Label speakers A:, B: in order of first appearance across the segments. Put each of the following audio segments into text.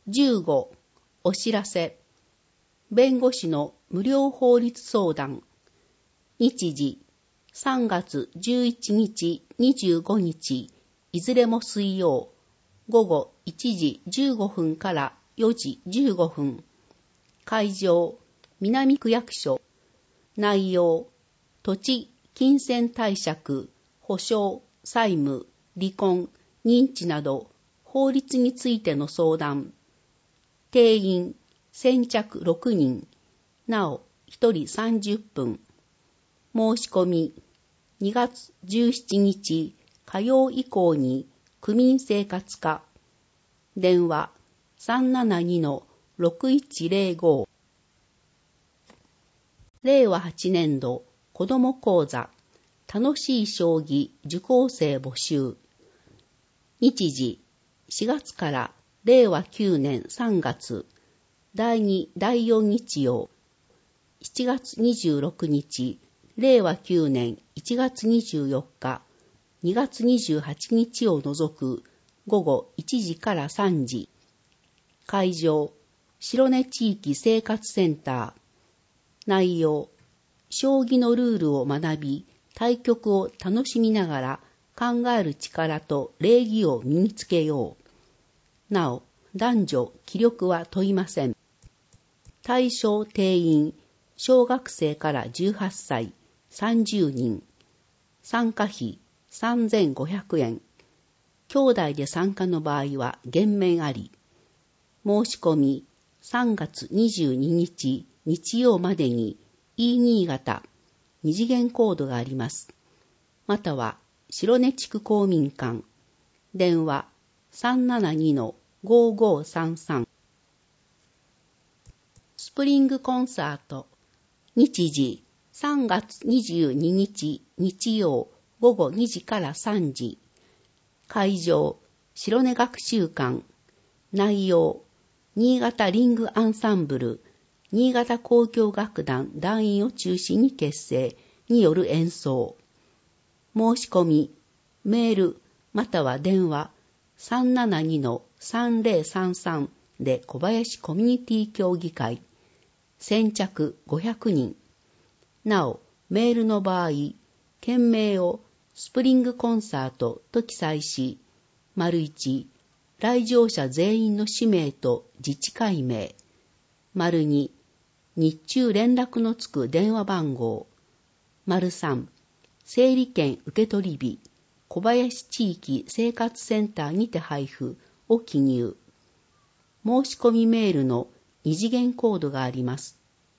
A: 15. お知らせ。弁護士の無料法律相談。日時、3月11日、25日、いずれも水曜、午後1時15分から4時15分。会場、南区役所。内容、土地、金銭貸借、保証、債務、離婚、認知など、法律についての相談。定員、先着6人。なお、1人30分。申し込み、2月17日火曜以降に区民生活課。電話 372-6105。令和8年度子ども講座楽しい将棋受講生募集。日時、4月から令和9年3月第2第4日曜、7月26日令和9年1月24日2月28日を除く午後1時から3時。会場、白根地域生活センター。内容、将棋のルールを学び、対局を楽しみながら考える力と礼儀を身につけよう。なお、男女、気力は問いません。対象定員、小学生から18歳、30人。参加費、3500円。兄弟で参加の場合は減免あり。申し込み、3月22日、日曜までに E 新潟二次元コードがあります。または白根地区公民館。電話 372-5533。スプリングコンサート。日時3月22日日曜午後2時から3時。会場、白根学習館。内容、新潟リングアンサンブル、新潟交響楽団団員を中心に結成による演奏。申し込み、メールまたは電話 372-3033 で小林コミュニティ協議会。先着500人。なお、メールの場合、件名をスプリングコンサートと記載し、1、来場者全員の氏名と自治会名。2、日中連絡のつく電話番号。3、整理券受取日、小林地域生活センターにて配布を記入。申し込みメールの二次元コードがあります。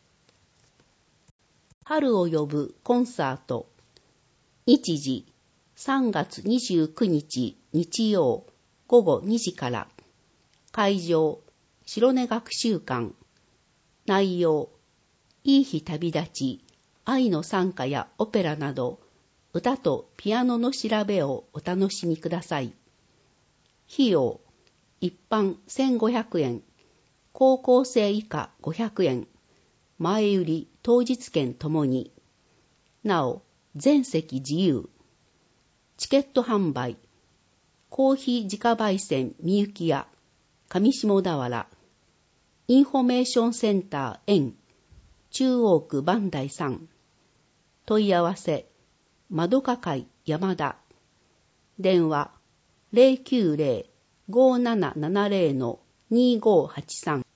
A: 春を呼ぶコンサート。日時、3月29日日曜午後2時から。会場、白根学習館。内容、いい日旅立ち、愛の賛歌やオペラなど、歌とピアノの調べをお楽しみください。費用、一般1500円、高校生以下500円、前売り当日券ともに。なお、全席自由。チケット販売、コーヒー自家焙煎みゆき屋、上下田原、インフォメーションセンター園、中央区磐梯3。問い合わせ、まどか会山田。電話 090-5770-2583。